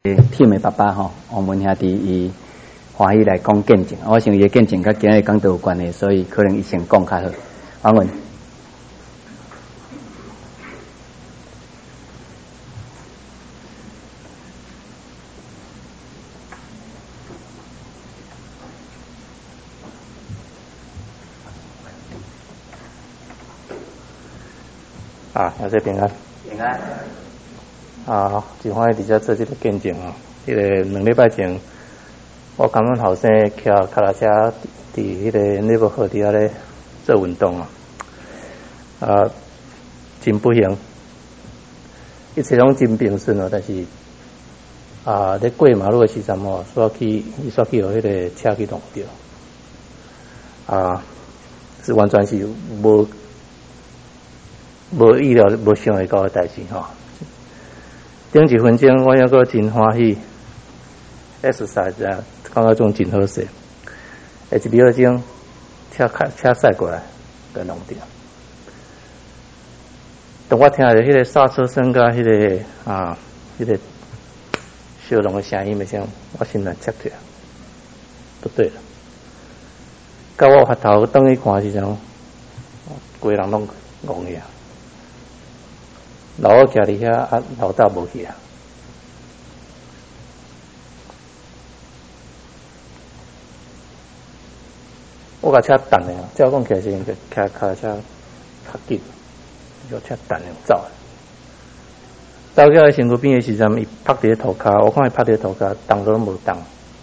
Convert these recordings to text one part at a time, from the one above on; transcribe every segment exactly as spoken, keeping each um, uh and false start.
team 的爸爸吼，王文兄弟伊欢喜来讲见证，我想伊的见证甲今日讲道有关系，所以可能伊先讲较好。王文。 啊，也是平安。 平安。 啊，真欢喜伫遮做这个见证哦。迄、那个两礼拜前，我感恩后生骑脚踏车伫迄个内部河底下咧做运动啊，啊，真不幸，一切拢真平顺哦。但是啊，咧过马路的时阵吼，煞去伊煞去互迄个车去撞着，啊，是完全是无。无意料、无想会到的代志吼。顶一分钟我抑个真欢喜 ，exercise 啊，感觉种真好势。下一秒钟，车开车驶过来，就弄掉。当我听着迄个刹车声甲迄个啊，迄、那个小龙的声音的时候，我心内切起来，不对了。甲我回头转去看时阵，规人拢戆去啊。老我徛伫遐，啊，老大无去啊！我甲车等的，照讲起来是应该骑脚车较紧，就车等的走。走到身躯边的时阵，伊趴伫涂骹，我看伊趴伫涂骹，动都拢无动，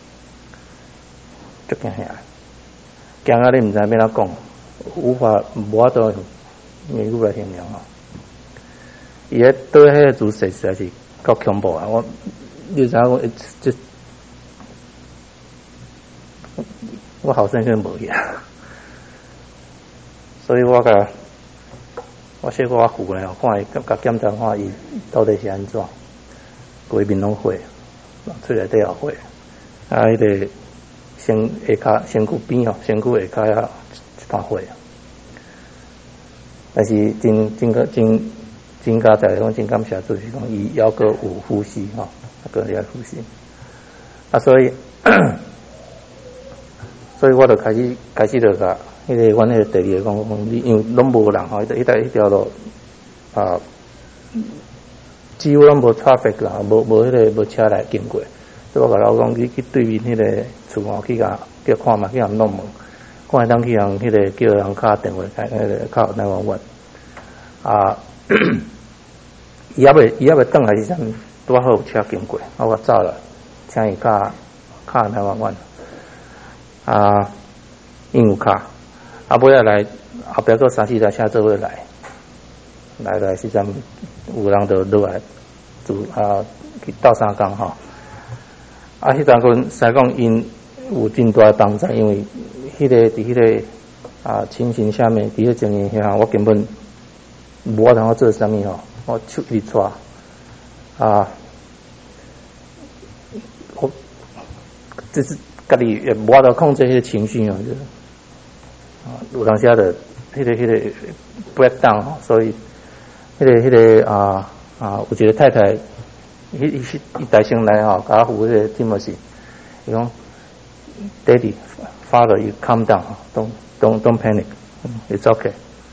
足惊吓！惊啊！你毋知要怎讲，无法无法度用语来形容哦。伊迄对迄个姿势实在是够恐怖啊！我，你知影我这，我后生可无去啊，所以我甲我小可我扶咧，看伊甲检查看伊到底是安怎，规面拢血，喙内底也血，啊，迄、那个身下骹身躯边哦，身躯下骹啊一团血，但是真真个真。真加在讲真感谢主，是讲伊还阁有呼吸吼，还阁会呼吸。啊，所以所以我就开始开始就甲迄个阮迄个第二个讲讲，你因为拢无人吼，迄迄条迄条路啊，几乎拢无 traffic 啦，无无迄个无车来经过。所以我甲老公去去对面迄个厝吼，去甲叫看嘛，去甲弄问，看会当去人迄个叫人敲电话开迄个敲九一一啊。伊还未，伊还未转来时阵，拄好有车经过，我我走了，请伊敲敲九一一啊，因有敲，啊尾仔来后壁佫三四台车做伙来，来来时阵有人就落来，住啊去斗相共吼，啊迄阵阵使讲因有真大帮助，因为迄、那个伫迄、那个啊情形下面，伫迄情形下，我根本无法通做啥物吼。我手一抓啊，我就是家己也无法度控制迄个情绪哦，就是啊，有当时啊，的迄个迄个 break down 吼，所以迄个迄个啊啊，有一个太太，伊伊伊大声来吼，甲我扶迄个 Timothy， 伊讲 ，Daddy, Father, you calm down, don't don't don't panic, it's okay。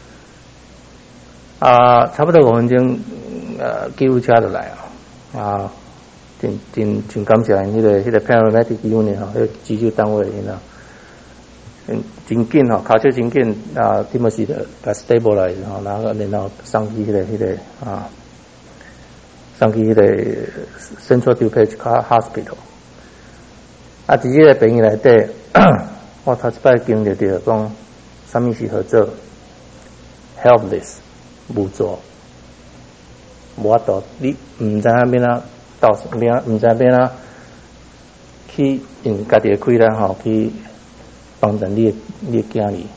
啊，差不多五分钟，呃，救护车就来啊，啊，真真真感谢因迄、那个迄、那个 paramedic unit 吼，迄个急救单位因啊，嗯，真紧吼，骹手真紧啊 ，Timothy 的甲 stabilize 吼，然后然后送去迄、那个迄、那个啊，送去迄个 Central DuPage Hospital。啊，伫即个病院内底，我头一摆经历着讲，啥物是合作 helpless。无助，无法度，你毋知影要哪到，要毋知要哪去用家己的气力吼去帮助你的你的囝儿。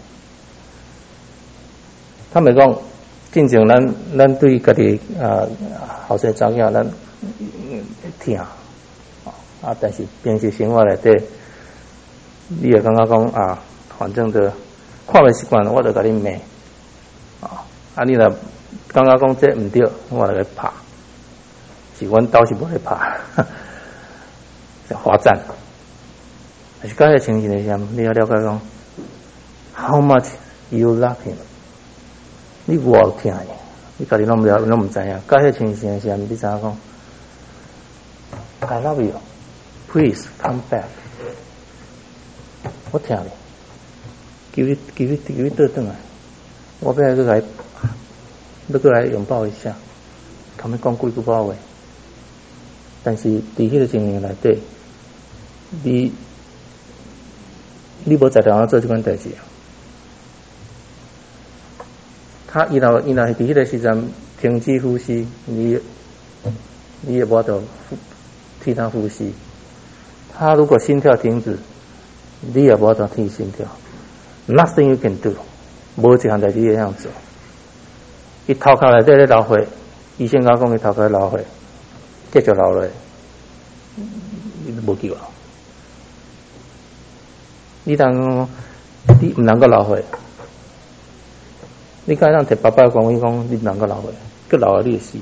他们讲，正常咱咱对家己啊后生查囝，咱疼啊，但是平时生活内底，你会感觉讲啊，反正就看袂习惯，我就甲你骂啊。啊！你若感觉讲这毋对，我来拍，是阮兜是无咧拍。 叫罚站。但是到迄情形的时，你要了解讲 ，How much you love him？ 你有偌疼伊，你家己拢唔了，拢唔知影。到迄情形的时，你知影讲 ，I love you， please come back。我疼你，求你，求你，求你倒转来，我要来来，要过来拥抱一下，他们讲几句话话。但是伫迄个情形内底，你你无在条做这款代志啊。他伊若伊若伫迄个时阵停止呼吸，你你也无得替他呼吸。他如果心跳停止，你也无得替心跳。Nothing you can do， 无一项代志会样做。伊头壳内底咧流血，医生甲讲伊头壳流血，继续流落，你无救啊！你当你毋能够流血，你敢让摕爸爸讲伊讲你毋能够流血，佮流血你会死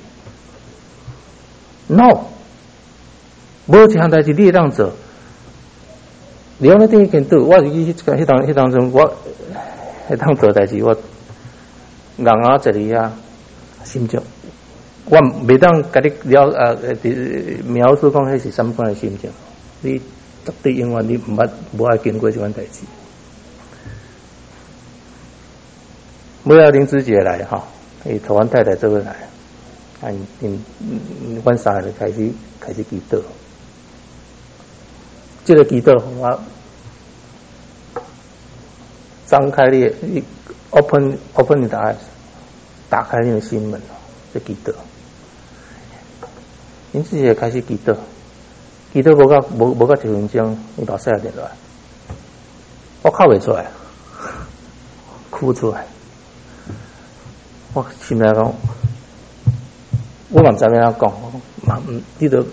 ？No， 无一项代志你会当做。你讲你等于见到，我是去迄迄当迄当中，我迄当做代志，我硬硬坐伫遐，心情，我袂当甲你了呃描述讲迄是什么款的心情。你绝对永远你毋捌无爱经过这款代志。尾仔林子杰来吼，伊台湾太太做伙来，啊，因因阮三个就开始开始祈祷。这个祈祷，我张开你的 ，open open 你的 eyes， 打开你的心门，这祈祷。因自己开始祈祷，祈祷无到无无到一分钟，伊把声电落来，我哭袂出来，哭出来，我心内讲，我嘛毋知要安怎讲，嘛毋记得。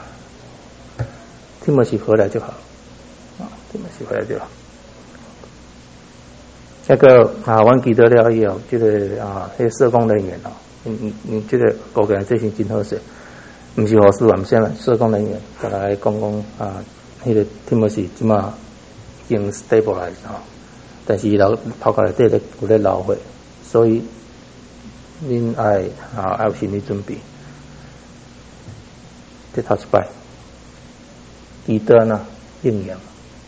提摩西回来就好，啊，提摩西回来就好。那个啊，阮记得了以后，这个啊，迄、那个社工人员哦，嗯嗯嗯，这个国家最近真好势，毋是护士，也毋是啥社工人员，再来讲讲啊，迄、那个提摩西即马已经 stabilize 哦，但是伊头头壳内底咧有咧流血，所以恁爱啊爱有心理准备，这头一摆。祈祷呢应验，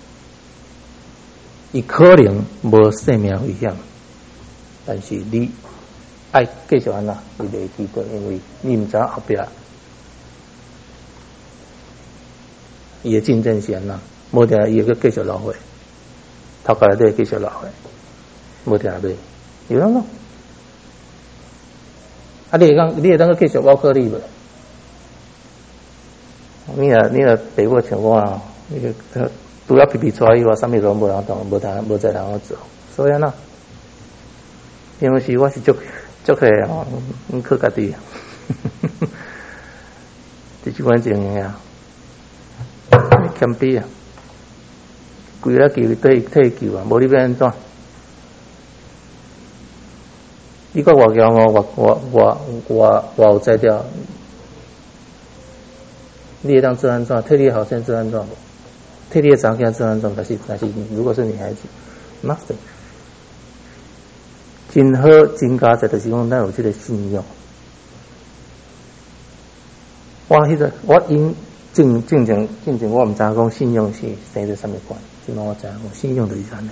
伊可能无生命危险，但是你爱继续安那，你袂祈祷，因为你毋知后壁伊的竞争是安那，无定伊会继续流血，头壳内底继续流血，无定袂，有啷个？啊，你会讲，你会当个继续挖颗粒无？你若你若爸母像我啊，你个除了皮皮出来以外，啥物事拢无人当，无通无在通好做。所以啊，平时我是足足个吼，毋靠家己，伫即款情形啊，谦卑啊，规个求对退求啊，无你要安怎？你讲外强哦，我我我我我有才调。你会当做安怎？替你好先做安怎无？替你的长辈做安怎？但是但是，如果是女孩子 ，nothing， 真好真佳哉，就是讲咱有这个信用。我迄、那个我因正正正正正，我毋知影讲信用是生在什么关，即摆我知影讲信用就是安尼。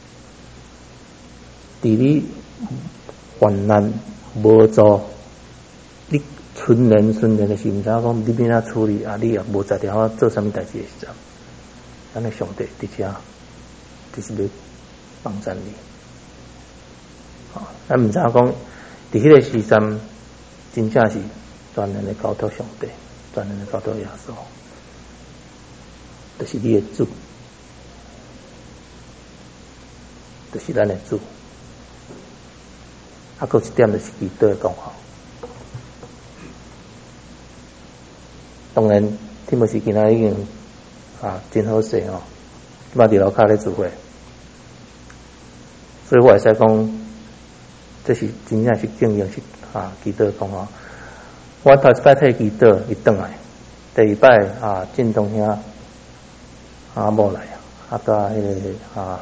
伫你患难无助，你。春年春年的时，毋知影讲你要安怎处理啊？你也无在条做啥物代志的时阵，咱的上帝伫遮，就是要帮助你。啊，咱毋知影讲伫迄个时阵，真正是全然的交托上帝，全然的交托耶稣，就是你的主，就是咱的主。啊，佫一点就是祈祷的功法。当然，提摩西今仔已经啊真好势哦，即摆伫楼骹咧聚会，所以我会使讲，这是真正是正经是啊祈祷讲哦。我头一摆替祈祷，伊转来，第二摆啊进东兄啊无来啊，啊到迄个啊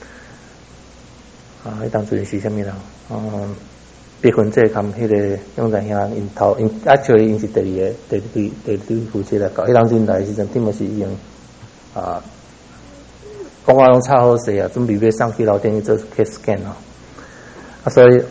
啊，迄当阵是啥物人？嗯，结婚这含迄个永在兄因头因啊，像因是第二个第二对第二对夫妻来搞。迄当阵来时阵，顶么是已经啊，讲话拢差好势啊，准备要上去楼顶去做 C T scan 啊，啊所以。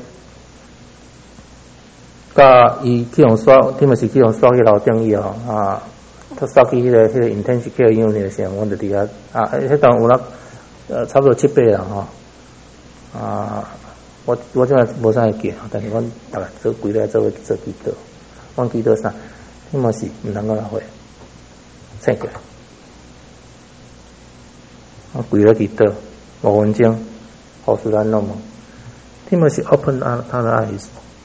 甲伊去用刷，顶么是去用刷去楼顶以后啊，他刷去迄、那个迄、那个 intensive care unit 的时候，阮就伫遐啊，迄当有啦，呃，差不多七八人吼啊，我我即摆无啥会记，但是阮逐个做规个做做记录，阮记录啥？顶么是毋通讲来回，切过，我规个记录五分钟，护士咱弄嘛，顶么是 open 他他的 eyes。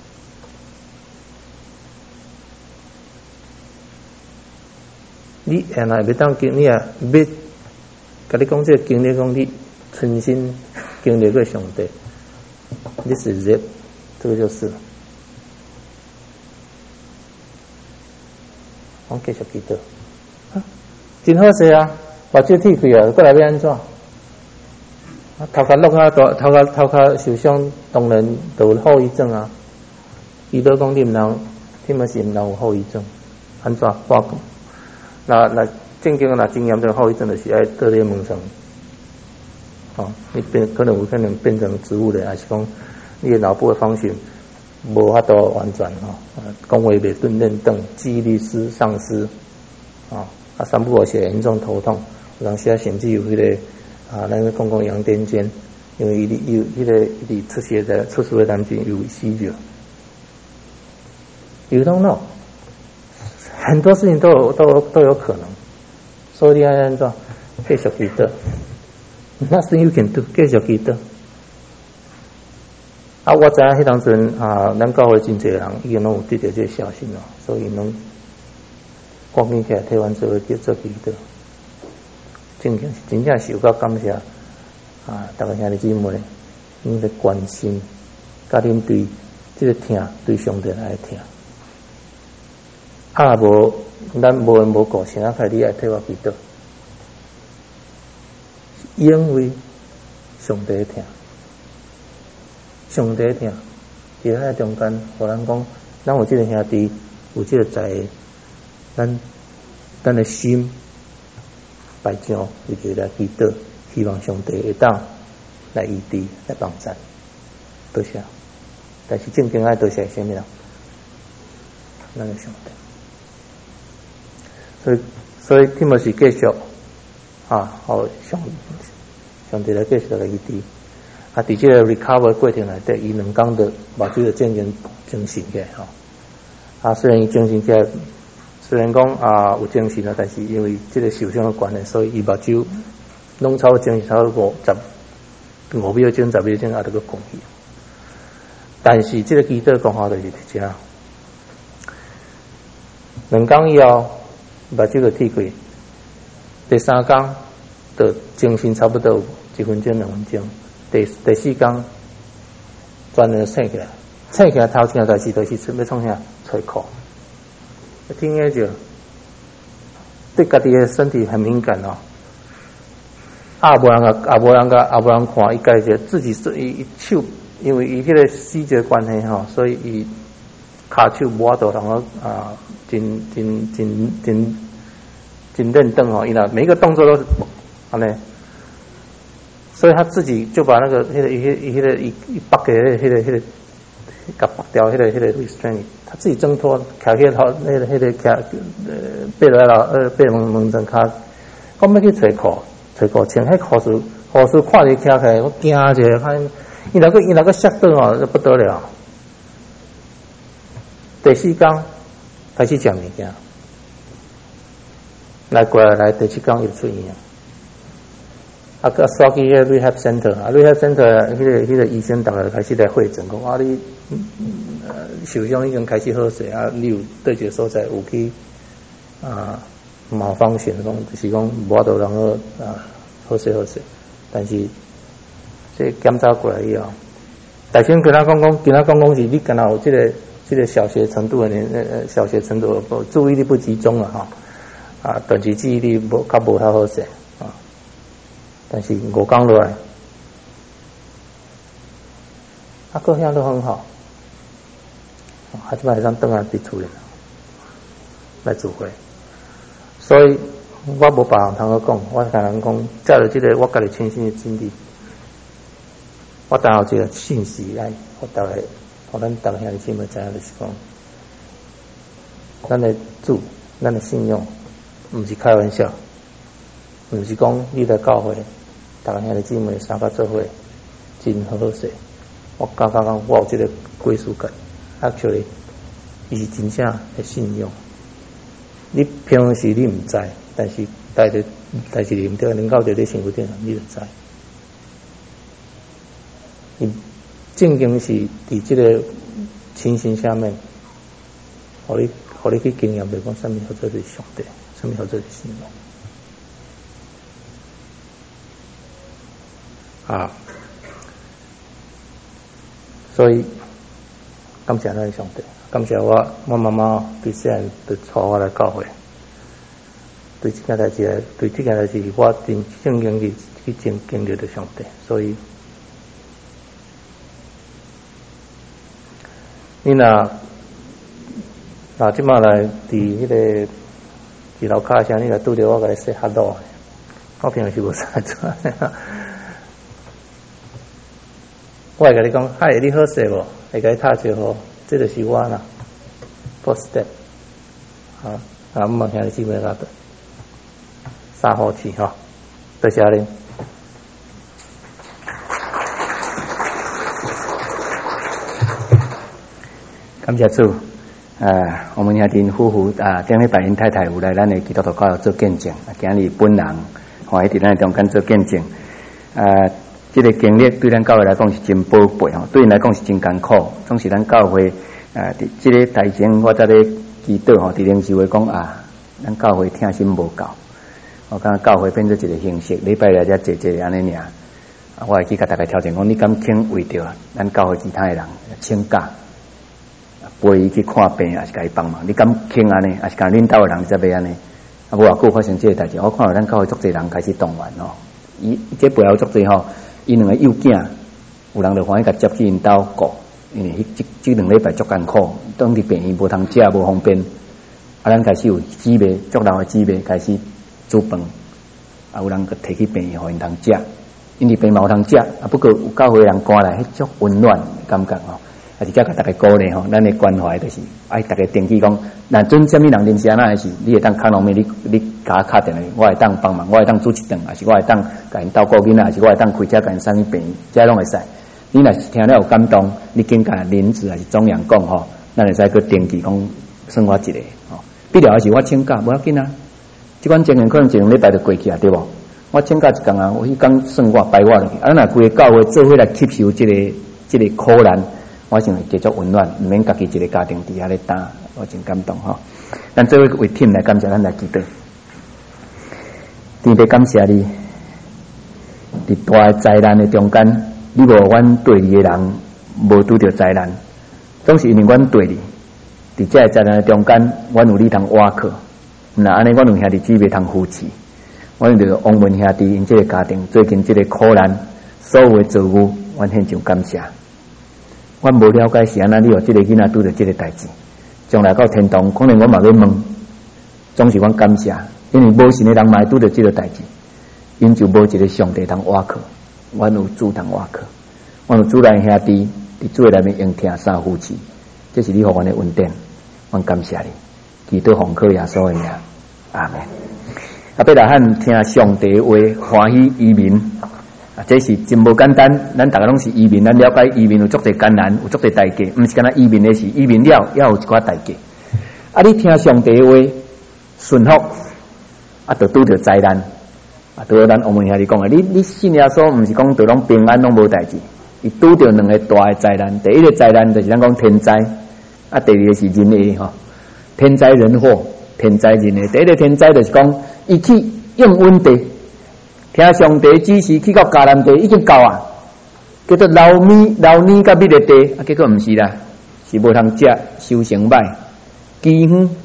你原来要当经历啊，要甲你讲这个经历，讲你亲身经历过上帝，你是这，这个就是了。我继续记得，啊，真好势啊！目睭铁开啊，过来要安怎？啊，头壳落啊，头头壳头壳受伤，当然就有后遗症啊。伊都讲你毋通，你嘛是毋通有后遗症，安怎？我讲。那那正经那真严重后遗症就是爱得咧门上，哦，你变可能有可能变成植物人，还是讲你的脑部的方向无法度完全吼，讲话袂顿认顿，记忆力失丧失，啊，啊三不五时严重头痛，有当时啊甚至有迄、那个啊，咱个讲讲羊癫痫，因为伊有迄个伊出血的出血的当中有吸血 ，You don't know。很多事情都有都有都有可能，所以你安怎继续记得 ，nothing you can do， 继续记得。啊，我知影迄当阵啊，咱教会真侪人已经拢有得到这个消息咯，所以拢赶紧起来替阮做叫做记得。真正真正是有够感谢啊！大家兄弟姊妹，恁的关心，甲恁对这个听对上帝来听。啊无，咱无缘无故，谁啊开你爱替我祈祷？因为上帝听，上帝听，伫咱中间，互咱讲，咱有即个兄弟，有即个在，咱咱的心摆上，伊就来祈祷，希望上帝会当来医治、来帮助，多谢。但是正经爱多谢啥物人？咱的上帝。所以，所以天么是继续啊，好上上帝来继续来医治。啊，伫这个 recover 过程内底，伊两工的目睭就渐渐精神起来吼。啊，虽然伊精神起来，虽然讲啊有精神啊，但是因为这个受伤的关系，所以伊目睭拢超精神超过五十五秒钟、十秒钟啊，都个讲去。但是这个祈祷讲话就是伫遮，两工以后。目睭就铁开，第三工就精神差不多有一分钟两分钟，第第四工全然醒起来，醒起来头前代志就是要创啥找裤，听下就对家己的身体很敏感哦，啊无人个啊无人个啊无人看，伊家己就自己是伊手，因为伊迄个视觉关系吼，所以伊骹手摸到然后啊。真真真真真认真哦，伊那每一个动作都是安尼，所以他自己就把那个迄、那个伊迄伊迄个伊伊绑给迄个迄个甲绑掉迄个迄个 restraint， 他自己挣脱，徛迄头迄个迄个徛呃爬来了呃爬门门阵骹，我要去找裤找裤穿，迄护士护士看着徛起来，我惊者，看伊那个伊那个摔倒哦，不得了。第四工。开始食物件，来过来来第七天又出院，啊，个刷去迄个 rehab center， 啊 rehab center 迄个迄个医生，逐个开始来会诊，讲啊你呃受伤已经开始好势，啊你有对一个所在有去啊毛方选，讲就是讲无法度让个啊好势好势，但是这检查过来以后，大先跟他讲讲，跟他讲讲是你敢若有这个。这个小学程度的年呃小学程度不注意力不集中了哈啊短期记忆力不较无太好势啊但是五工落来，啊，各项都很好，啊，即摆会当转来伫厝里来聚会，所以我无别人通好讲，我甲人讲，借着即个我家己亲身的经历，我当有一个信息来，互逐个，互咱逐个兄弟姊妹知影，就是讲，咱的主，咱的信用，毋是开玩笑，毋是讲你来教会。逐个兄弟姊妹三个做伙，真好势。我感觉讲，我有这个归属感。actually， 伊是真正的信用。你平时你毋知，但是带着，但是啉着，啉到着你身躯顶，你就知。伊正经是伫这个情形下面，互你，互你去经验，袂讲啥物叫做是上帝，啥物叫做是信用。啊，所以感谢咱的上帝，感谢我我妈妈对细汉就带我来教会，对这件代志，对这件代志，我真正经去去经经历着上帝，所以你若若即马来伫迄个二楼骹上，你若拄着我甲你说哈喽，我平时无啥做。我会甲你讲，嗨，你好势无？会甲你拍招呼，这就是我啦。First step， 啊，啊，毋茫兄弟姊妹甲三好气吼，多谢恁。 感谢主，呃，我们兄弟夫妇啊，顶礼拜因太太有来咱的基督徒教做见证，今日本人欢喜伫咱中间做见证，呃。这个经历对咱教会来讲是真宝贵吼，对因来讲是真艰苦。总是咱教会啊，伫这个台前我在咧祈祷吼，伫灵修会讲啊，咱教会听心无够，我感觉教会变做一个形式，礼拜日才坐坐安尼尔。啊，我会去甲大家挑战讲，你敢肯为着咱教会其他的人请假，陪伊去看病，还是甲伊帮忙？你敢肯安尼？还是甲领导的人才要安尼？啊，无偌久发生这个代志，我看到咱教会足侪人开始动员吼，伊这背后足侪吼。伊两个幼囝，有人就欢喜甲接去因兜顾，因为即即两礼拜足艰苦，当伫病院无通食，无方便。啊，咱开始有姊妹，足老的姊妹开始煮饭，啊，有人个摕去病院互因通食，因伫病嘛有通食，啊，不过有教会人赶来，迄足温暖感觉吼，啊，直接甲大家鼓励吼，咱的关怀就是爱大家登记讲，若准啥物人认识安那是，你会当敲农民，你你甲我敲电话，我会当帮忙，我会当煮一顿，还是我会当甲因照顾囡仔，还是我会当开车甲因送去病院，这拢会使。你若是听了有感动，你紧甲林子还是中央讲吼，咱会使去登记讲算我一个吼。必了还是我请假，无要紧啊。即款情形可能一两礼拜就过去啊，对无？我请假一工啊，我迄工算我排我落去，啊，咱若规个教会做伙来吸收即、这个即、这个苦难。我想会继续温暖，毋免家己一个家庭伫遐咧担，我真感动吼。咱做伙为 team 来感谢咱来祈祷，天父感谢你，伫大灾难的中间，你无阮对你的人无拄着灾难，总是因为阮对你，伫这灾难的中间，阮有你通倚靠，那安尼阮有兄弟姊妹通扶持，阮就王文兄弟因这个家庭最近这个苦难，所有的造物，阮献上感谢。我无了解是安那，你有这个囡仔拄着这个代志，将来到天堂，可能我嘛要问，总是阮感谢，因为无信的人嘛拄着这个代志，因就无一个上帝通倚靠，阮有主通倚靠，阮有主来兄弟伫主内面用听三夫妻，这是你互阮的恩典，阮感谢你，祈祷奉靠耶稣的名，阿门。啊，要来喊听上帝的话，欢喜移民。啊，这是真无简单，咱大家拢是移民，咱了解移民有足侪艰难，有足侪代价，毋是干那移民的事，移民了也有一寡代价。啊，你听上帝的话，顺服，啊，就拄着灾难，啊，拄着咱王文兄弟讲的，你你信耶稣，毋是讲就拢平安拢无代志，伊拄着两个大的灾难，第一个灾难就是咱讲天灾，啊，第二个是人祸吼，天灾人祸，天灾人祸。第一个天灾就是讲，伊去用温地。听上帝指示去到迦南地已经够啊，叫做老米、老米甲蜜的地，啊，结果毋是啦，是无通食，收成歹，饥荒，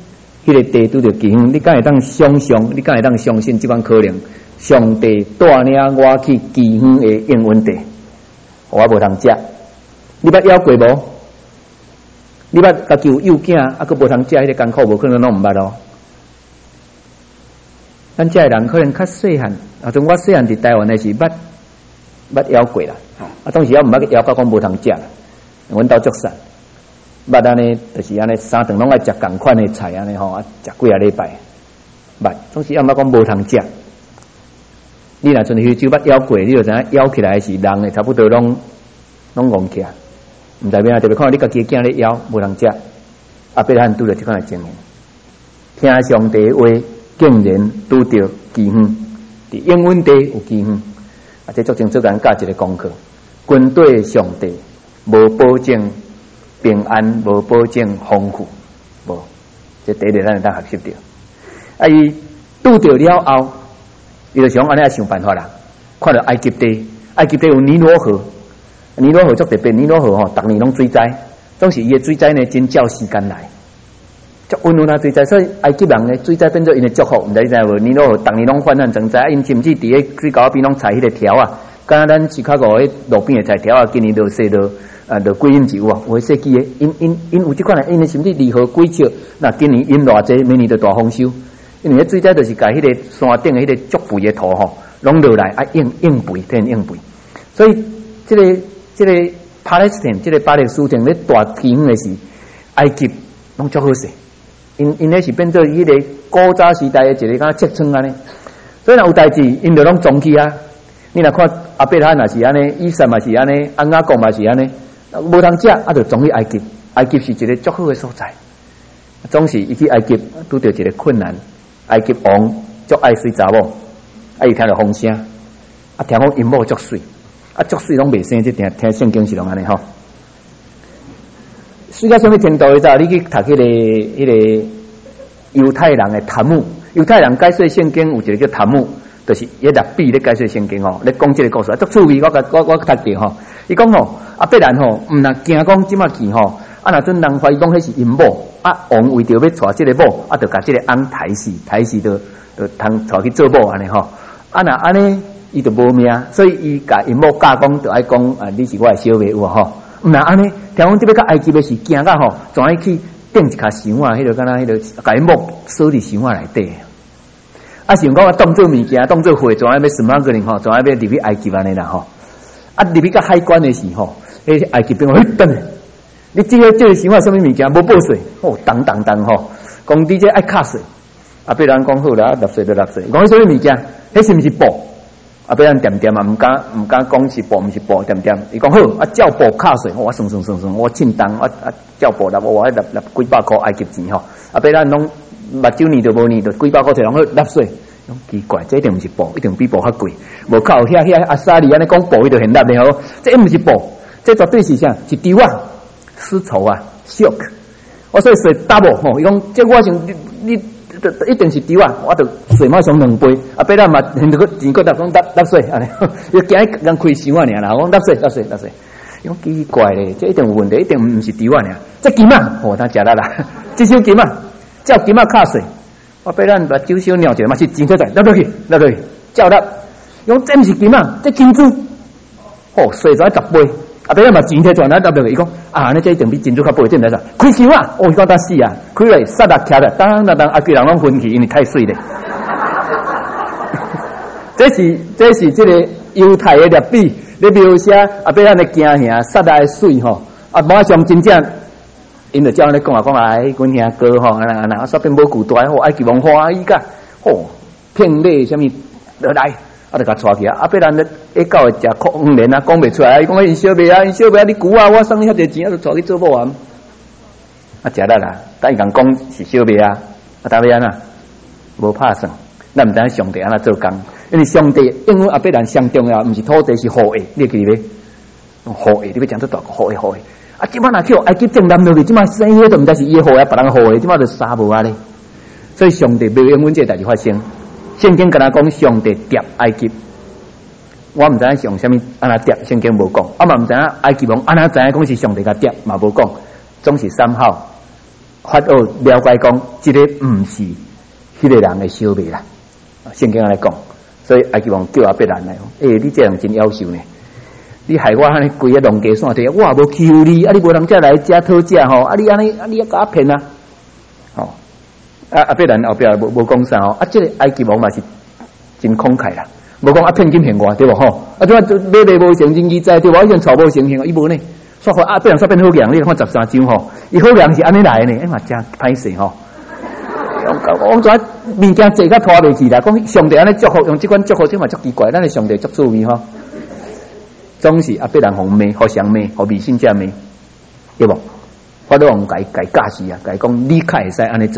迄个地拄着奇远，你敢会当想象？你敢会当相信这款可能？上帝带领我去奇远的应允地，我无通食。你捌枵过无？你捌甲救幼囝，啊，佮无通食迄个艰苦，无可能拢毋捌咯。咱遮人可能较细汉，啊，从我细汉伫台湾的时捌捌枵过啦。啊，当时我毋捌枵到讲无通食，阮兜足瘦，捌安尼就是安尼三顿拢爱食共款的菜安尼吼，啊，食几啊礼拜，捌。当时也毋捌讲无通食。你若像迄酒捌枵过，你就知影枵起来是人诶，差不多拢拢戆起来。毋代表特别看你家己囝咧枵无通食，阿伯咱拄着即款诶情形，听上帝话，竟然拄着奇远，伫应允地有奇远，啊！这足清楚咱教一个功课，军队上帝无保证平安，无保证丰富，无，这第一个咱会当学习着。啊，伊拄着了后，伊就想安尼来想办法啦。看到埃及地，埃及地有尼罗河。尼罗河足特别，尼罗河吼，逐年拢水灾，总是伊诶水灾呢，真照时间来，足温暖啊水灾，所以埃及人诶水灾变做因诶祝福，毋知你知无？尼罗河逐年拢泛滥成灾，因甚至伫咧水沟边拢采迄个条啊，敢若咱芝加哥迄路边诶采条啊，今年落雪落啊落几英尺有啊，有诶设计诶，因因因有即款诶，因诶甚至离河几尺，那今年因偌济，明年就大丰收，因为迄水灾就是甲迄个山顶诶迄个足肥诶土吼，拢落来啊应应肥，天应肥，所以即、這个。这个巴勒斯坦，这个巴勒斯坦咧大奇远的是埃及，拢足好势。因因那是变做迄个古早时代的一个敢尺寸安尼。所以若有代志，因就拢总去啊。你若看阿伯罕也是安尼，以撒嘛是安尼，安雅国嘛是安尼，无通食，啊就总去埃及。埃及是一个足好的所在。总是伊去埃及拄着一个困难，埃及王足爱水查某，啊伊听着风声，啊听讲因某足水。啊，足水拢袂生，即听听圣经是拢安尼吼。水到什么程度的时候，你去读迄、那个迄、那个犹太人的谈姆，犹太人解说圣经有一个叫谈姆，就是一六比咧解说圣经吼，咧讲即个故事，足趣味，我我我读着吼。伊讲吼，啊必然吼，毋若惊讲即马去吼，啊若阵人怀疑讲迄是因某，啊王为着要带即个某，啊着甲即个翁抬死，抬死着着通带去做某安尼吼，啊若安尼。伊就无命，所以伊甲因某教讲，就爱讲啊，你是我的小妹有吼。毋然安尼，听讲即要到埃及的是惊甲吼，总爱去订一卡箱啊，迄个敢若迄个甲因某锁伫箱啊内底。啊，想讲啊，当做物件，当做货，总爱要什么个人吼，总爱要入去埃及安尼啦吼。啊，入去到海关的时候，迄埃及兵讲，嘿，等下，你这个这个箱啊，什么物件无报税？哦，当当当吼，讲你这爱卡税。啊，别人讲好啦，纳税就纳税。讲迄什么物件？迄是毋是报？啊，别人点点啊，毋敢毋敢讲是报，毋是报点点。伊讲好，啊，照报卡税，我算算算算，我称重，啊啊，照报纳我纳纳几百块埃及钱吼。啊，别人拢目睭年就无年，就几百块钱，拢去纳税。拢奇怪，这一定毋是报，一定比报较贵。无靠遐遐阿萨利安尼讲报，伊就很纳的吼。这毋是报，这绝对是啥？是丢啊，丝绸啊 ，silk。我说税 double 吼，伊讲这我想你你。一定是丢啊！我着税马上两倍，啊，别人嘛现在个钱个纳讲纳纳税，安尼，要惊伊人开箱啊尔啦，讲纳税纳税纳税，伊讲奇怪咧，这一定有问题，一定毋是丢啊尔，这金啊，哦，他食啦啦，这首金啊，照金啊卡税，我别人把酒烧尿者嘛是钱出来，纳落去纳落去，照纳，讲这毋是金啊，这金子，哦，税才十倍。啊！别人嘛钱摕出来，纳落去，伊讲啊，你这一定比珍珠较贵，这毋知啥？开箱啊！哦，伊讲当死啊！开来杀力徛咧，当当当，阿几人拢分去，因为太水咧。这是这是这个犹太的列比咧描写啊，别人的惊吓杀力的水吼，啊，马上真正，因就照咧讲啊讲啊，阮兄哥吼，啊啊啊，煞变无古代吼，埃及文化伊个吼，骗礼什么落来。啊！就甲带去啊！啊！别人咧下狗食空莲啊，讲袂出来。伊讲因小妹啊，因小妹啊，你估啊，我送你遐济钱，啊，就带去做某啊！啊，食力啦！等伊共讲是小妹啊，啊，答要安怎？无拍算，咱毋知影上帝安怎做工，因为上帝因为啊，别人上重要，毋是土地是雨的，你记袂？雨的，你要讲出大雨的雨的。啊，即摆若叫埃及正南落去，即摆生迄都毋知是伊的雨啊，别人的雨的，即摆就沙无啊咧。所以上帝袂因阮这代志发生。圣经跟他讲，上帝跌埃及，我唔知影上什么安那跌，圣经无讲，啊嘛唔知影埃及王安那知影讲是上帝甲跌，嘛无讲，总是三号法老了解讲，这个唔是迄个人的小妹啦。圣经来讲，所以埃及王叫阿伯兰来，诶、欸，你这样真夭寿呢？你害我安尼规个农家山地，我也无欺负你，啊，你无人再来遮讨价吼，啊，你安尼啊，你甲我骗啊，吼、哦，啊，阿伯兰后壁无无讲啥吼，啊，这个埃及王嘛是真慷慨啦，无讲啊骗金骗我对无吼，啊，怎啊买卖无成真义在对无？以前草无成形，伊无呢，煞好啊，伯兰煞变好样，你看十三章吼，伊好样是安尼来呢，哎嘛真歹势吼。我讲物件坐甲拖袂起啦，讲上帝安尼祝福，用即款祝福，这嘛足奇怪，咱的上帝足趣味吼。总是阿伯人互骂，互相骂，互迷信者骂，对无？法老王甲伊甲伊教示啊，甲伊讲你较会使安尼做。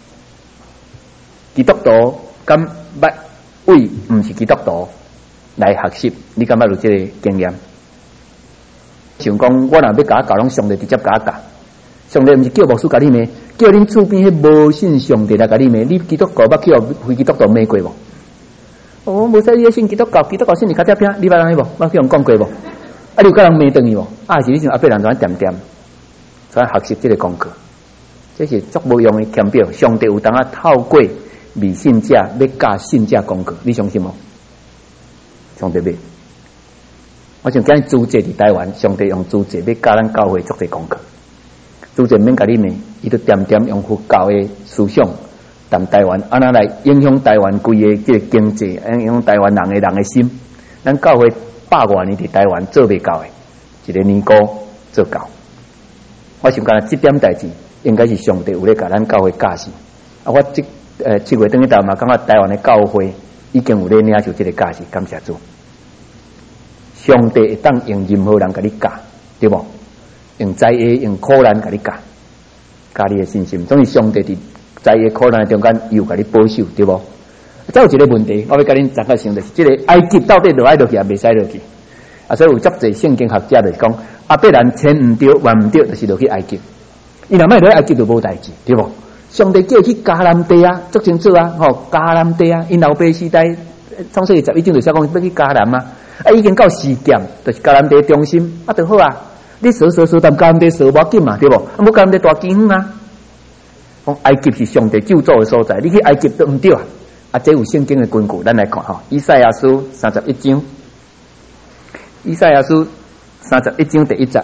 基督徒敢捌为毋是基督徒来学习？你敢捌有即个经验？想讲我若要甲教，拢上帝直接甲教。上帝毋是叫牧师甲你骂，叫恁厝边迄无信上帝来甲你骂。你基督教捌去互非基督徒骂过无？哦，无使你信基督教，基督教信你较贴片，你捌安尼无？捌去人讲过无？啊，你有甲人骂等于无？啊，是你像阿伯人怎点点，怎学习这个功课？这是足无用的签表。上帝有当啊透过迷信者要教信者功课，你相信无？上帝要。我想今日租借伫台湾，上帝用租借要教咱教会做这功课。租借免甲你骂，伊都点点用佛教的思想。谈台湾安那来影响台湾规个即个经济，影响台湾人的人的心。咱教会百外年伫台湾做袂到的，一个年糕做到。我想讲即点代志，应该是上帝有咧甲咱教会教示。啊，我即呃七月等于头嘛，感觉台湾的教会已经有咧领受即个教示，感谢主。上帝会当用任何人甲你教，对无？用灾厄、用苦难甲你教，教你的信心。总是上帝伫在个苦难中间，又甲你保守，对无？再有一个问题，我要甲恁讲个想就是，这个埃及到底落爱落去，也袂使落去。啊，所以有足侪圣经学者就是讲，阿伯兰千毋对，万毋对，就是落去埃及。伊若莫落去埃及就无代志，对无？上帝叫去迦南地啊，足清楚啊，吼、哦，迦南地啊，因老爸时代，创世记十一章就写讲要去迦南啊，啊，已经到示剑，就是迦南地中心，啊，就好啊。你扫扫扫，但迦南地扫无要紧嘛，对无？啊，无迦南地大金远啊。讲埃及是上帝救助的所在，你去埃及都毋对啊！啊，这有圣经的根据，咱来看吼。以赛亚书三十一章，以赛亚书三十一章第一节，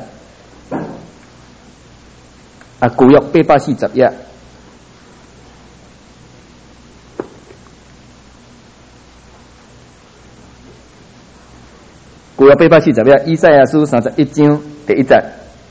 啊，旧约八百四十页，旧约八百四十页，以赛亚书三十一章第一节。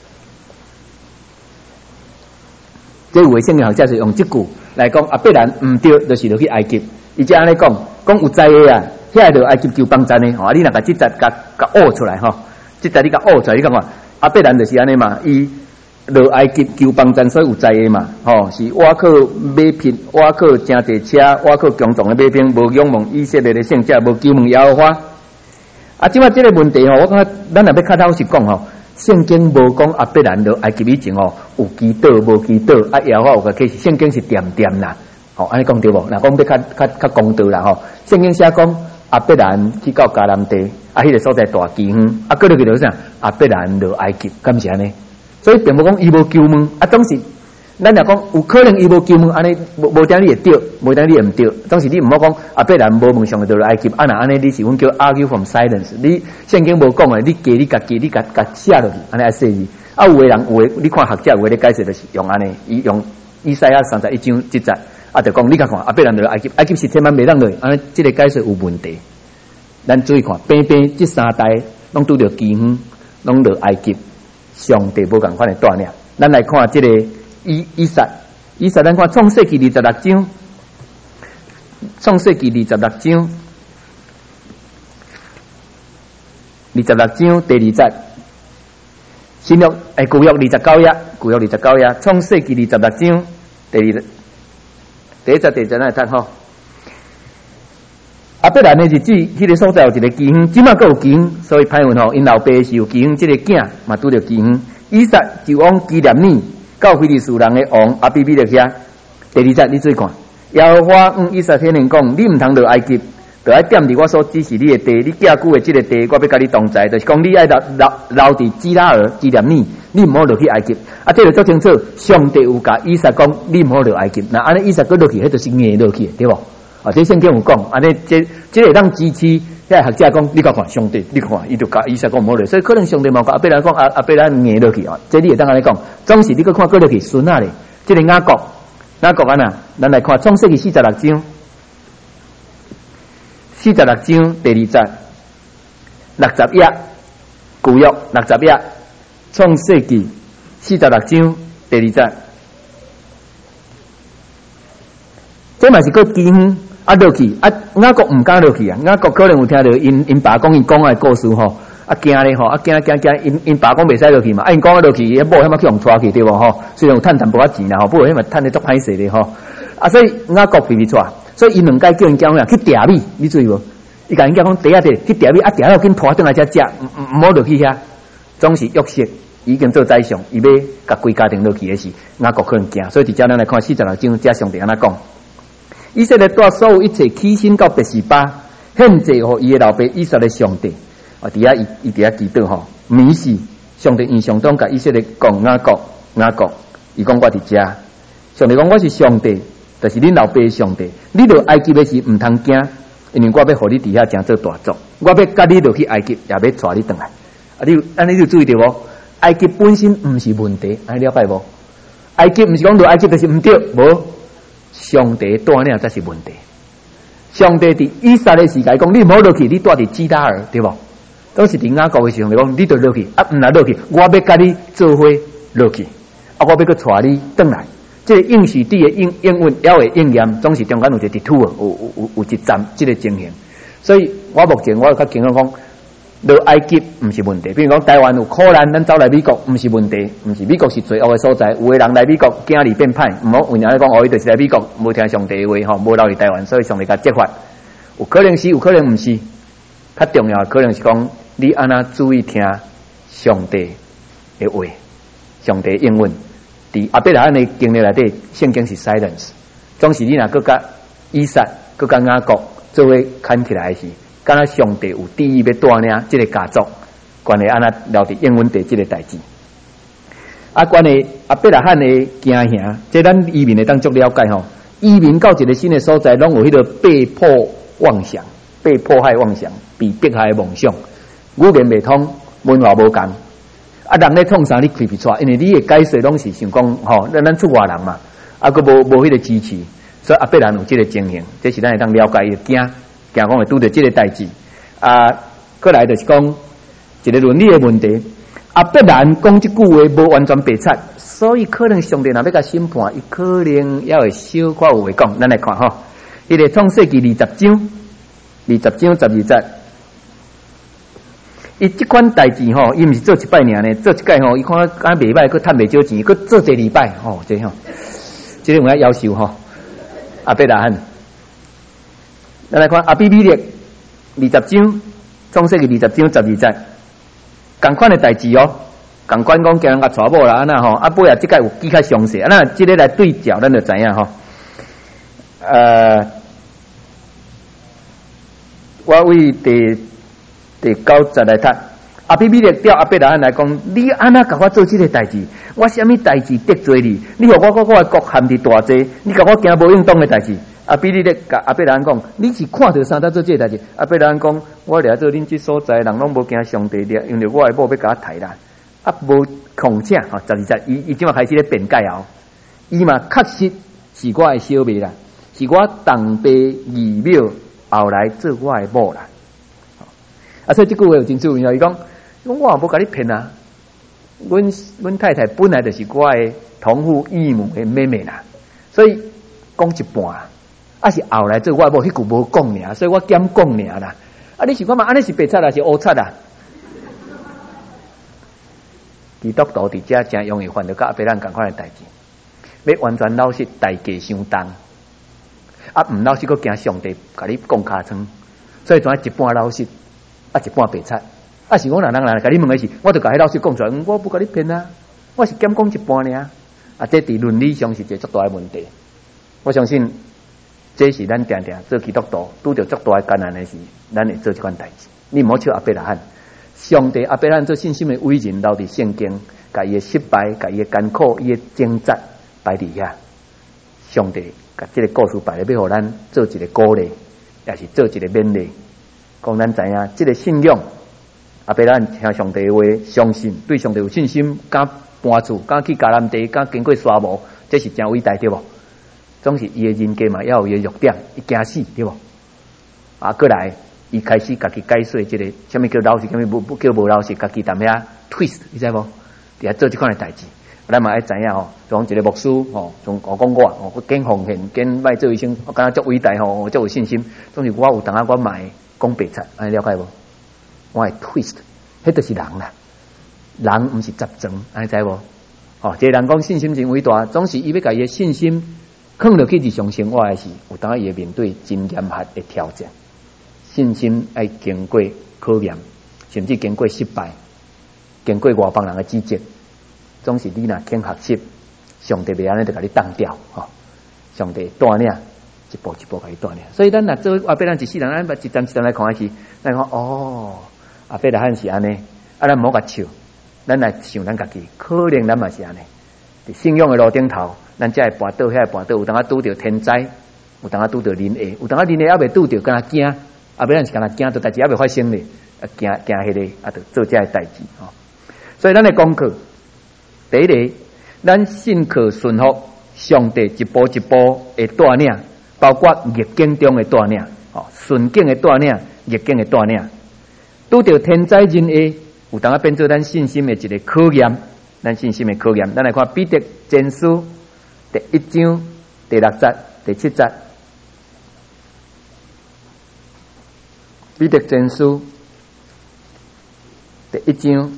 这有的圣经学者是用这句来讲，阿伯兰毋对，就是落去埃及。伊只安尼讲，讲有知的啊，遐落埃及求帮赞的吼，你若甲即节甲甲挖出来吼，即节你甲挖出来，你感觉阿伯兰就是安尼嘛？伊落埃及求帮赞，所以有知的嘛？吼，是我靠马匹，我靠真济车，我靠强壮的马兵，无仰望以色列的圣者，无求问耶和华。啊，即摆即个问题吼，我感觉咱若要较老实讲吼。圣经无讲阿伯兰落埃及以前哦，有祈祷无祈祷，啊，耶和华有个启示。圣经是点点啦，吼、哦，安尼讲对无？若讲要较较较公道啦吼。圣经写讲阿伯兰去到迦南地，啊，迄、那个所在大基远，啊，过落去就是啥？阿伯兰落埃及，敢是安尼？所以并无讲伊无求问，啊，总是咱若讲有可能伊无求问，安尼无无等你会对，无等你会毋对，总是你毋好讲阿伯兰无问上就落埃及，啊，若安尼你是阮叫 argue from silence， 你圣经无讲诶，你加你家己，你甲甲写落去，安尼爱说字。啊，有诶人有诶，你看学者有诶咧解释就是用安尼，伊用以赛亚三十一章即节，啊，就讲你甲看阿伯兰落埃及，埃及是千万袂当落，安尼即个解释有问题。咱注意看，偏偏即三代拢拄着基远，拢落埃及，上帝无共款诶带领。咱来看即、这个。以以撒，以撒，咱看创世纪二十六章，创世纪二十六章，二十六章第二节，新约诶旧约二十九页，旧约二十九页，创世纪二十六章第二第一节第二节来读吼。阿伯兰的日子，迄、那个所在有一个基远，即马阁有基远，所以歹运吼，因老爸是有基远，即、这个囝嘛拄着基远，以撒就往基念尼。到非利士人的王阿比比勒遐，第二节你注意看，耶和华嗯以色列人讲，你毋通落埃及，就爱踮伫我所指示你的地，你寄居的即个地，我要甲你同在，就是讲你爱留留留伫基拉尔基念尼， 你唔好落去埃及。啊，这个做清楚，上帝有甲以撒讲，你唔好落埃及。那安尼以撒搁落去，迄就是硬落去，对不？啊，这圣经有讲，安尼这这个当支持，遐学者讲，你甲看上帝，你看，伊就甲以撒讲唔好落，所以可能上帝冇甲阿伯兰讲，阿阿伯兰硬落去啊。这你会当安尼讲，总是你搁看搁落去顺啊咧。这个雅各，雅各安那，咱来看创世纪四十六章，四十六章第二节，六十页，旧约六十页，创世纪四十六章第二节，这嘛是个基恩啊落去啊，雅各唔敢落去啊，雅各可能有听到因因爸讲因讲的故事吼。啊惊咧吼，啊惊惊惊，因因爸讲袂使落去嘛，啊因讲落去，迄某迄么去互拖去对无吼？虽然有趁淡薄仔钱啦吼，不过迄么趁得足歹势咧吼。啊所以雅各避避出，所以因两届叫因囝去钓米，你注意无？伊甲因囝讲第一地去钓米，啊钓了紧拖转来才食，唔唔唔好落去遐。总是约瑟已经做宰相，伊要甲规家庭落去诶时，雅各可能惊，所以伫遮咱来看四十六章，遮上帝安怎讲？以色列带所有一切起身到别是巴，献祭互伊诶老爸以色列上帝。啊！伫遐伊伊伫遐祈祷吼，迷是上帝印象中甲以色列讲雅各雅各，伊讲我伫遮，上帝讲我是上帝，就是恁老爸的上帝。你落埃及的时毋通惊，因为我要互你伫遐诚做大族，我要甲你落去埃及，也要带你转来。啊，你安尼就注意到无？埃及本身毋是问题，安尼了解无？埃及毋是讲落埃及就是毋对，无上帝带领才是问题。上帝伫以撒的时代讲，你唔好落去，你带伫基达尔，对无？当时伫雅各的时候，你讲你着落去，啊，毋来落去，我要甲你做伙落去，啊，我要去带你转来。这个应许地的应应允也会应验，总是中间有一个地图啊，有有有有一站这个情形。所以我目前我较经常讲，落埃及毋是问题。比如讲台湾有苦难，咱走来美国毋是问题，毋是美国是罪恶的所在。有的人来美国惊你变歹，毋好为人讲哦，伊就是来美国无听上帝的话吼，无留伫台湾，所以上帝甲揭发。有可能是，有可能毋是。较重要的可能是讲。你安那注意听上帝的话，上帝的应允。伫阿伯拉罕的经历内底，圣经是 silence。总是你若搁甲以撒、搁甲雅各做伙牵起来时，敢若上帝有旨意要带领这个家族，关于安那留伫应允地这个代志。啊，关于阿伯拉罕的家乡，这咱移民的当作了解吼。移民到一个新的所在，拢有迄个被迫妄想、被迫害妄想、被迫害的梦想。语言袂通，文化无共，啊，人咧创啥你开不出来，因为你嘅解释拢是想讲吼，咱咱出外人嘛，啊，佮无无迄个支持，所以阿伯兰有即个情形，这是咱会当了解伊惊，惊讲会拄着即个代志，啊，过来就是讲一个伦理的问题，阿伯兰讲即句话无完全白贼，所以可能上帝若要甲审判，伊可能也会小可有话讲，咱来看吼，伊个创世纪二十章，二十章十二节。伊即款代志吼，伊毋是做一摆尔呢，做一届吼，伊看敢袂歹，佮趁袂少钱，佮做一个礼拜吼，这吼，这个有影要求吼。阿伯拉罕，咱来看阿比米勒二十章，创世纪二十章十二节，共款的代志哦，共款讲叫人甲娶某啦，安那吼，啊尾啊即届有几较详细，啊那即个来对照，咱就知影吼。呃，我为第。第九节来读，阿比米勒调阿伯拉罕来讲，你安那甲我做这个代志，我什么代志得罪你？你互我我我的国限伫大济，你甲我行无应当的代志。阿比米勒甲阿伯拉罕讲，你是看到啥在做这个代志？阿伯拉罕讲，我掠做恁这所在人拢无惊上帝掠，因为我的某要甲我抬啦，啊无况且吼，十二节伊伊即马开始咧辩解后，伊嘛确实是我的小妹啦，是我当爸义庙后来做我的某啦。啊，所以这句话有真注意哦。伊讲，我也无甲你骗啊。阮阮太太本来就是我的同父异母的妹妹啦，所以讲一半啊，啊是后来做我某迄句无讲尔，所以我减讲尔啦。啊，你想看嘛？安尼是白贼啦，是乌贼啦？基督徒伫遮真容易犯到甲阿伯兰共款的代志，要完全老实，代价伤重，啊，毋老实佫惊上帝甲你讲尻川，所以怎一半老实。啊，一半白贼，啊是我人人来甲你问的是，我就甲迄老师讲出来，我不甲你骗啊，我是减讲一半尔，啊，这伫伦理上是一个足大的问题。我相信这是咱定定做基督徒拄着足大的艰难的事，咱会做这款代志。你唔好笑阿伯拉罕， 上帝啊，俾咱做信心的伟人，留伫圣经，甲伊的失败，甲伊的艰苦，伊的挣扎摆伫遐。上帝甲这个故事摆咧，要互咱做一个鼓励，也是做一个勉励，讲咱知影，这个信仰啊，俾咱听上帝的话，相信对上帝有信心，敢搬厝，敢去迦南地，敢经过沙漠，这是真伟大，对无？总是伊的人格嘛，要有伊的弱点，伊惊死，对无？啊，过来。伊开始家己解说即、这个，什么叫老实，什么不不叫无老实，家己踮遐 twist， 你知无？伫遐做即款的代志，咱嘛爱知影吼。从一个牧师吼，从我讲我，我见奉献，见卖做医生，我感觉足伟大吼，我足有信心。总是我有当下我买讲白贼，安尼了解无？我系 twist， 迄就是人啦，人毋是杂种，安尼知无？吼，一个人讲信心真伟大，总是伊要甲伊的信心放落去日常生活的时，有当下伊会面对真严苛的挑战。信心要经过考验，甚至经过失败，经过外邦人的指责，总是你若肯学习，上帝袂安尼就甲你当掉吼。上帝带领，一步一步甲你带领。所以咱若做阿伯咱一世人，咱一站一站来看下去，咱讲哦，阿伯来汉是安尼，啊咱唔好甲笑，咱来想咱家己，可能咱嘛是安尼。伫信仰的路顶头，咱才会跋倒，遐会跋倒，有当啊拄着天灾，有当啊拄着人祸，有当啊人祸还袂拄着，敢若惊。啊，别人是干那惊，到代志还未发生咧，啊惊惊迄个，啊，就做这个代志吼。所以咱的功课，第一个，咱信靠顺服上帝一步一步的带领，包括逆境中的带领，吼，顺境的带领，逆境的带领，拄着天灾人祸，有当啊变做咱信心的一个考验，咱信心的考验。咱来看彼得前书第一章第六节、第七节。彼得前书第一章，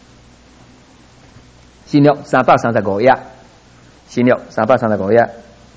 新约三百三十五页，新约三百三十五页，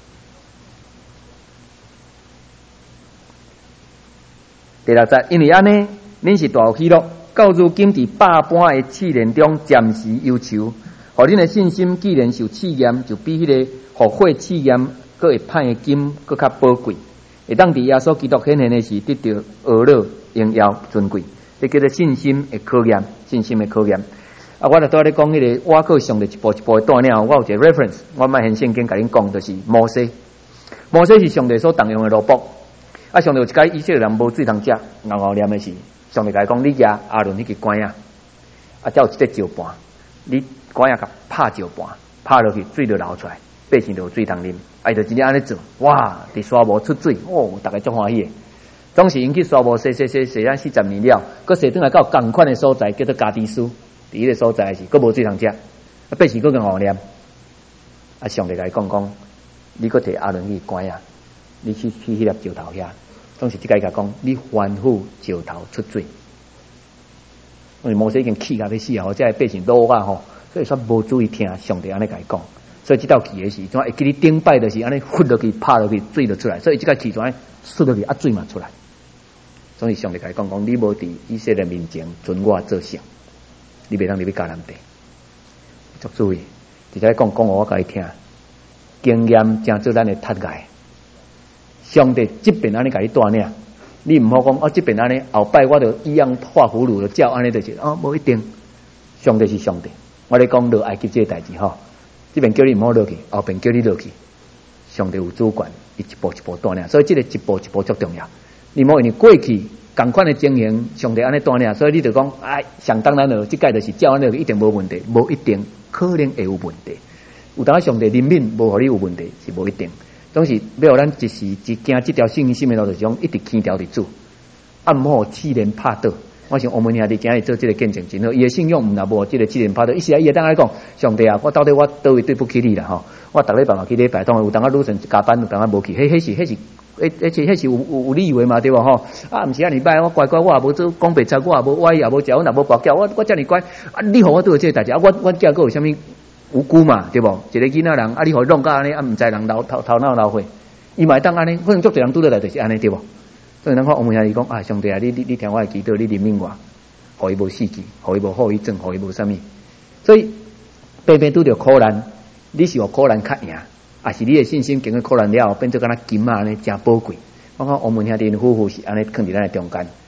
第六节，因为安尼，恁是大有喜乐，到如今伫百般的试炼中，暂时忧愁，互恁的信心既然受试验，就比迄个互火试验佫会歹的金佫较宝贵。会当伫耶稣基督显现的时，得到俄乐荣耀尊贵，这叫做信心的考验，信心的考验。啊，我著拄仔咧讲迄个，我靠上帝一步一步的带领，我有一个 reference， 我卖现圣经甲恁讲，就是摩西。摩西是上帝所动用的萝卜。啊，上帝有一解以色列人无水通食，熬熬念的是，上帝甲伊讲，你拿阿伦迄个管啊，啊，才有一个石盘，你管啊甲拍石盘，拍落去，水就流出来。百姓就有水通啉，哎，就真正安尼做，哇！伫沙漠出水，哦，大家足欢喜的。总是因去沙漠洗洗洗洗咱四十年了，佮洗转来到共款的所在，叫做加迪斯，伫迄个所在是，佮无水通食，啊，百姓佮更熬念。啊，上帝甲伊讲讲，你佮摕阿伦去关啊，你去去迄粒石头遐，总是即个甲讲，你反复石头出水。因为摩西已经气甲要死啊，即个百姓落啊吼，所以说无注意听上帝安尼甲伊讲。所以这道气的时，怎会记你顶摆就是安尼忽落去、拍落去，水就出来。所以这个气怎样xuất落去，啊水嘛出来。所以上帝甲伊讲讲，你无伫以色列面前准我做圣，你袂当入去迦南地。足注意，直接讲讲我甲你听，经验正做咱的踢界。上帝这边安尼甲你带领，你唔好讲哦，这边安尼后摆我就一样画葫芦就照安尼就是哦，无一定。上帝是上帝，我咧讲落埃及这个代志吼。这边叫你唔好落去，后边叫你落去。上帝有主管，伊一步一步带领，所以这个一步一步足重要。你莫因为过去同款的经营，上帝安尼带领，所以你就讲，哎，想当然了，这届就是照安尼一定无问题，无一定，可能会有问题。有当上帝怜悯，无互你有问题是无一定。总是要咱一时一行这条信心的路，就是讲一直牵条伫做，啊，唔好试炼拍倒。我想我们兄弟今日做这个见证真好，伊的信仰唔若无这个试炼拍倒，伊时啊伊会当来讲，上帝啊，我到底我倒位对不起你啦吼，我逐礼拜嘛去礼拜，当然有当啊女神加班，有当啊无去，迄迄是迄是，迄迄是迄是有有有理由嘛，对无吼？啊，毋是啊，礼拜我乖乖，我也无做讲白贼，我也无歪，也无食，我也无跋筊，我我遮尔乖，啊，你互我做这个代志，啊，我我遮个有啥物无辜嘛，对无？一个囡仔人，啊，你互弄甲安尼，啊，毋知人头头头脑脑血，伊嘛会当安尼，可能足侪人拄得来就是安尼，对无？所以咱看我们兄弟讲啊，上帝啊，你你你听我的祈祷，你怜悯我。互伊无死去，互伊无后遗症，互伊无啥物，所以偏偏拄着苦难，你是互苦难较赢，还是你的信心经过苦难了后，变做敢若金啊安尼真宝贵。我讲我们兄弟夫妇是安尼囥伫咱的中间，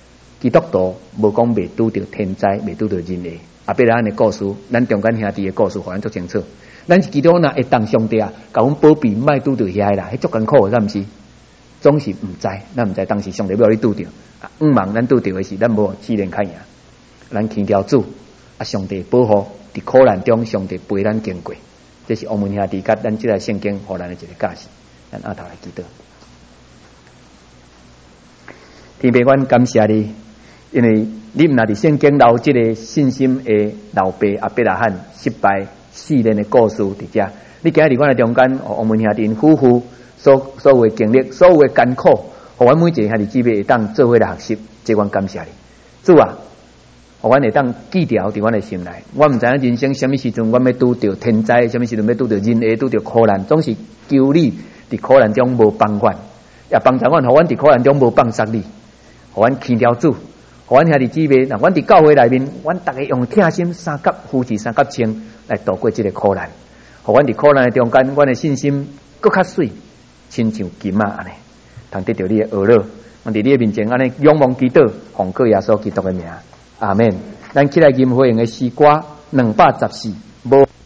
基督徒无讲未拄着天灾，未拄着人祸。阿伯拉罕的故事，咱中间兄弟的故事，互咱足清楚。咱是基督徒，会当上帝啊，甲阮保庇，莫拄着遐啦，迄足艰苦的，敢毋是？总是毋知，咱毋知当时上帝要你拄着。啊，毋茫咱拄着的是，咱无自然较赢。咱祈求主，啊，上帝保护，伫苦难中，上帝陪咱经过。这是我们兄弟甲咱即个圣经互咱的一个价值。咱阿头来祈祷。天父，阮感谢你，因为你毋若伫圣经留即个信心的老爸阿伯拉罕失败四年的故事伫遮，你今日伫阮的中间，我们兄弟夫妇所所有的经历，所有的艰苦，互阮每一个兄弟姊妹会当做伙来学习，这阮感谢你，主啊！互阮会当记牢伫阮的心内。我毋知影人生什么时阵，阮要拄着天灾，什么时阵要拄着人祸，拄着苦难，总是求你伫苦难中无放阮，也帮助阮，互阮伫苦难中无放杀你，互阮祈求主，互阮兄弟姊妹，若阮伫教会内面，阮逐个用贴心三甲扶持三甲清来度过即个苦难，互阮伫苦难的中间，阮的信心搁较水，亲像金仔安尼，通得到你的呵乐。阮伫你的面前安尼仰望祈祷，奉靠耶稣基督的名。阿免，咱起来吟会用的诗歌两百十四，无。